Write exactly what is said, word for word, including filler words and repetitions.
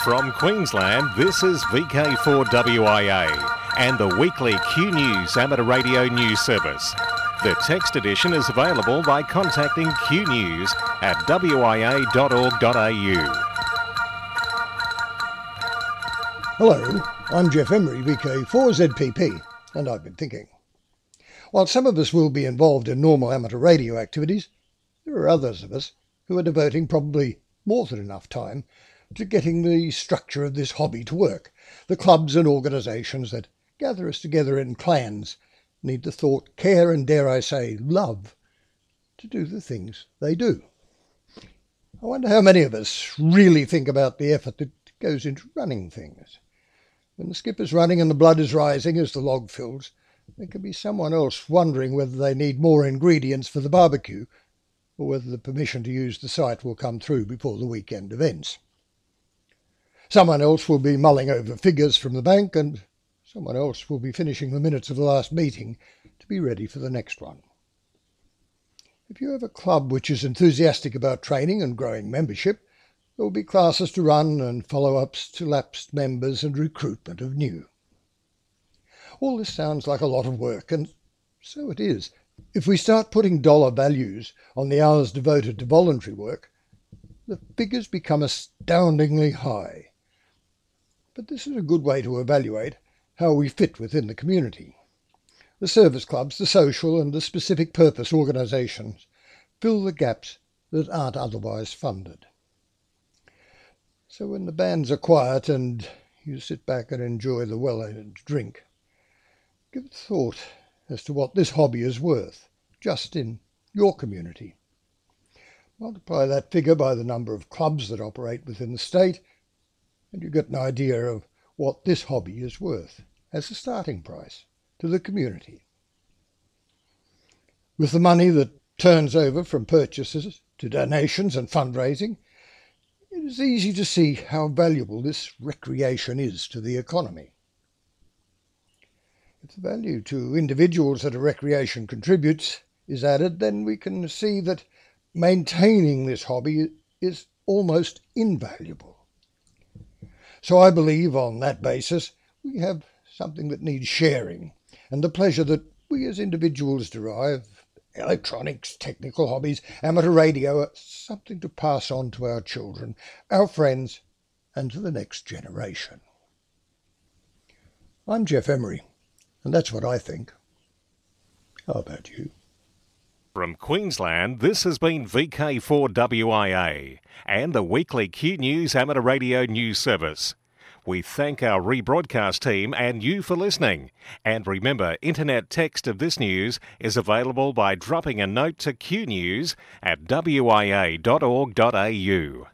From Queensland, this is V K four W I A and the weekly Q News Amateur Radio News Service. The text edition is available by contacting Q News at w i a dot org dot a u. Hello, I'm Jeff Emery, V K four Z P P, and I've been thinking. While some of us will be involved in normal amateur radio activities, there are others of us who are devoting probably more than enough time to getting the structure of this hobby to work. The clubs and organisations that gather us together in clans need the thought, care and, dare I say, love to do the things they do. I wonder how many of us really think about the effort that goes into running things. When the skip is running and the blood is rising as the log fills, there can be someone else wondering whether they need more ingredients for the barbecue or whether the permission to use the site will come through before the weekend events. Someone else will be mulling over figures from the bank, and someone else will be finishing the minutes of the last meeting to be ready for the next one. If you have a club which is enthusiastic about training and growing membership, there will be classes to run and follow-ups to lapsed members and recruitment of new. All this sounds like a lot of work, and so it is. If we start putting dollar values on the hours devoted to voluntary work, the figures become astoundingly high. But this is a good way to evaluate how we fit within the community. The service clubs, the social and the specific purpose organisations fill the gaps that aren't otherwise funded. So when the bands are quiet and you sit back and enjoy the well-earned drink, give it thought as to what this hobby is worth, just in your community. Multiply that figure by the number of clubs that operate within the state, and you get an idea of what this hobby is worth as a starting price to the community. With the money that turns over from purchases to donations and fundraising, it is easy to see how valuable this recreation is to the economy. If the value to individuals that a recreation contributes is added, then we can see that maintaining this hobby is almost invaluable. So I believe on that basis we have something that needs sharing, and the pleasure that we as individuals derive, electronics, technical hobbies, amateur radio, are something to pass on to our children, our friends, and to the next generation. I'm Jeff Emery, and that's what I think. How about you? From Queensland, this has been V K four W I A and the weekly Q News Amateur Radio News Service. We thank our rebroadcast team and you for listening. And remember, internet text of this news is available by dropping a note to Q News at w i a dot org dot a u.